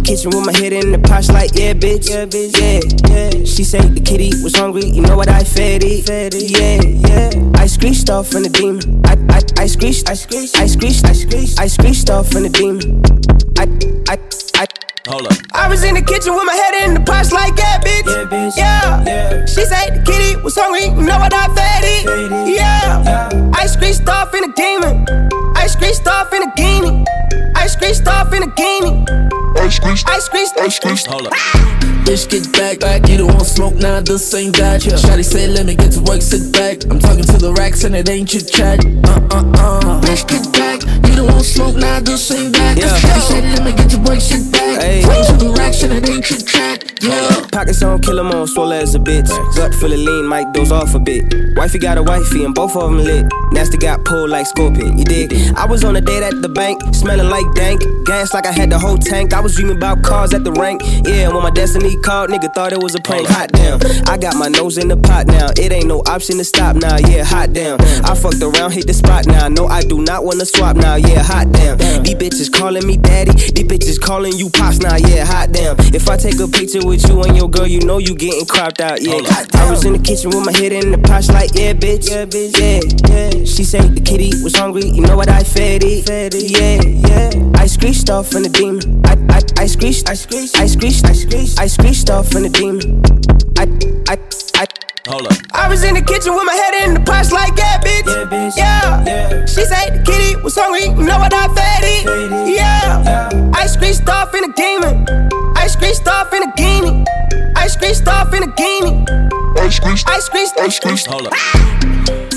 kitchen with my head in the pots like, yeah, bitch, yeah. She said the kitty was hungry, you know what I fed it, yeah. I screeched off from the demon. I screeched off from the demon. Hold up. I was in the kitchen with my head in the pots like, yeah, bitch, yeah. She said the kitty was hungry, you know what I fed it, yeah. I screeched off in a demon. I screeched off in a guinea. I screeched off in a guinea. I screeched. Hold up. Bitch, get back, you don't want smoke, nah, this ain't that. Shawty said, let me get to work, sit back. I'm talking to the racks and it ain't chit chat. Bitch, get back, you don't want smoke, nah, this ain't that. Shawty said, let me get to work, sit back. Talking to the racks and it ain't chit chat. Pockets on, kill 'em on, swole as a bitch. Gut full of lean, might doze off a bit. Wifey got a wifey and both of them lit. Nasty got pulled like scorpion, you dig? I was on a date at the bank, smelling like dank. Gas like I had the whole tank. I was dreaming about cars at the rank. Yeah, when my destiny called, nigga thought it was a prank. Hot damn, I got my nose in the pot now. It ain't no option to stop now. Yeah, hot damn. I fucked around, hit the spot now. No, I do not wanna swap now. Yeah, hot damn. These bitches calling me daddy. These bitches calling you pops now. Yeah, hot damn. If I take a picture with you and your girl, you know you getting cropped out. Yeah, I was in the kitchen with my head in the pots like, yeah, bitch, yeah. She said the kitty was hungry, you know what I fed it, yeah. I screeched off from the demon. I screeched off from the demon. Hold up. I was in the kitchen with my head in the pots like, yeah, bitch, yeah. She said the kitty was hungry, you know what I fed it, yeah. I screeched off in a demon. I screeched off in a guinea. I screeched off in a guinea. I screeched. Hold up.